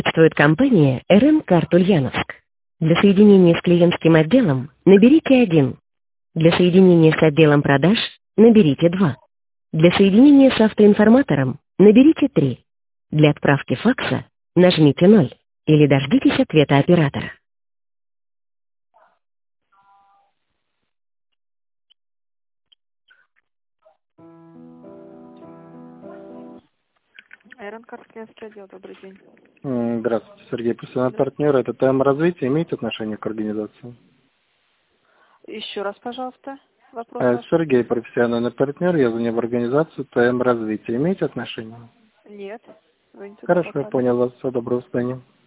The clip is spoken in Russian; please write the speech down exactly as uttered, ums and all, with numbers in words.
Приветствует компания эр эм Карт Ульяновск. Для соединения с клиентским отделом наберите один. Для соединения с отделом продаж наберите два. Для соединения с автоинформатором наберите три. Для отправки факса нажмите ноль или дождитесь ответа оператора. Аэронкар, клиентский отдел, добрый день. М, Здравствуйте, Сергей, профессиональный Здравствуйте. партнер. Это ТМ развитие имеет отношение к организации? Еще раз, пожалуйста, вопрос Э, ваш. Сергей, профессиональный партнер, я звоню в организацию ТМ развитие. Имеете отношение? Нет, вы не туда Хорошо, я попали. понял вас. Всего доброго, до свидания.